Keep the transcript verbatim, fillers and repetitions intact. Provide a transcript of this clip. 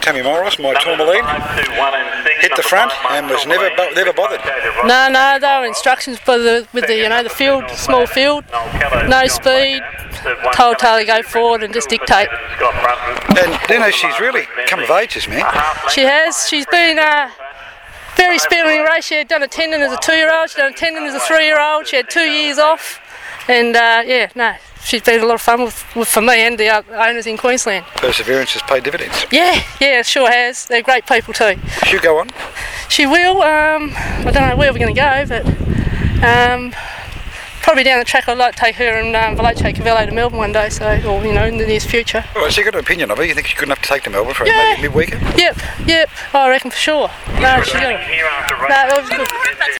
Tammy Morris, my tourmaline, hit the front and was never never bothered. No, no, they were instructions for the, with the, you know, the field, small field, no speed, told Taylor to go forward and just dictate. And you know, she's really come of age, this man. She has, she's been uh, very speedily race. She had done a tendon as a two-year-old, she had done a tendon as a three-year-old, she had two years off, and uh, yeah, no, she's been a lot of fun with, with for me and the owners in Queensland. Perseverance has paid dividends. Yeah, yeah, it sure has. They're great people too. She'll go on? She will. Um, I don't know where we're going to go, but um, probably down the track. I'd like to take her and um, Veloce Cavallo to Melbourne one day, so, or you know, in the near future. All right, so you got an opinion of her? You think she's good enough to take to Melbourne for Yeah. maybe mid-weekend? Yep, yep. I reckon for sure. No, she's good. No, that was good.